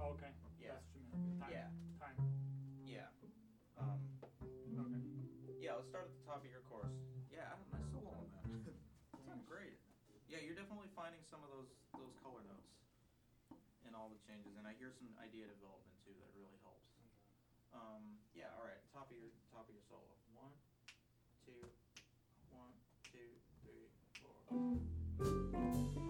Oh, okay. Yeah. That's what you meant. Time. Yeah. Time. Yeah. Okay. Yeah, let's start at the top of your course. Yeah, nice solo on that. Sounds great. Yeah, you're definitely finding some of those color notes in all the changes, and I hear some idea development too that really helps. Yeah, all right. Top of your solo. 1, 2, 1, 2, 3, 4.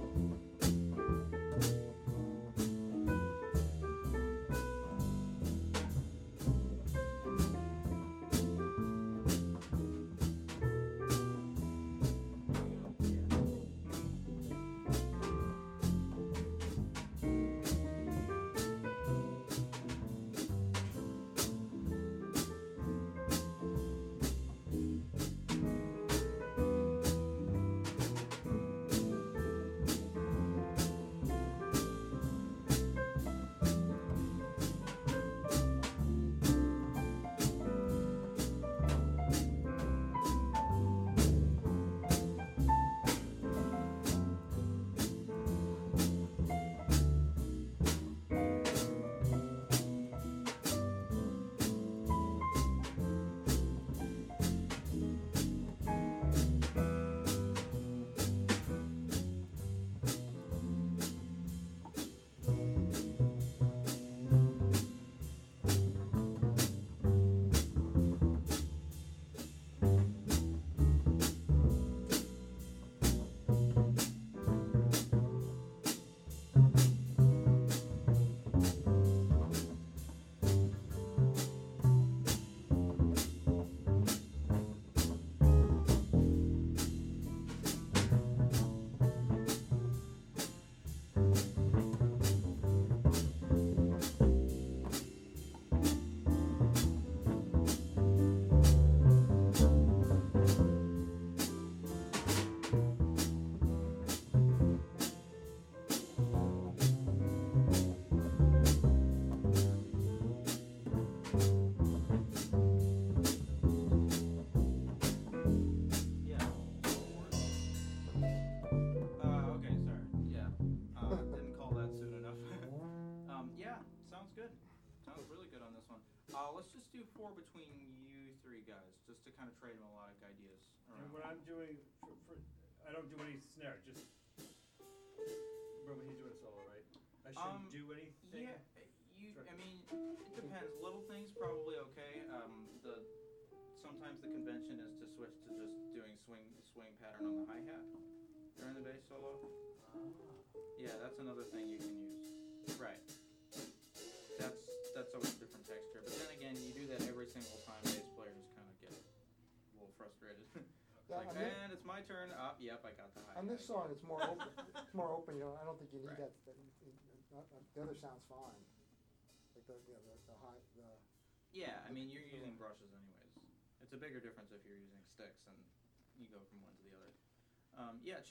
Sounds good. Sounds really good on this one. Let's just do 4 between you 3 guys, just to kind of trade melodic ideas around. And when I'm doing, I don't do any snare, just when he's doing solo, right? I shouldn't do anything? Yeah, I mean, it depends. Little things probably okay. Sometimes the convention is to switch to just doing swing pattern on the hi-hat during the bass solo. Yeah, that's another thing you can use. Right. That's always a different texture. But then again, you do that every single time, bass players kind of get a little frustrated. And it's my turn. Yep, I got the hi-hat. On this song, it's more open. It's more open. You know, I don't think you need that. The other sounds fine. Like the high. Yeah, I mean, you're using brushes anyways. It's a bigger difference if you're using sticks and you go from one to the other. Yeah.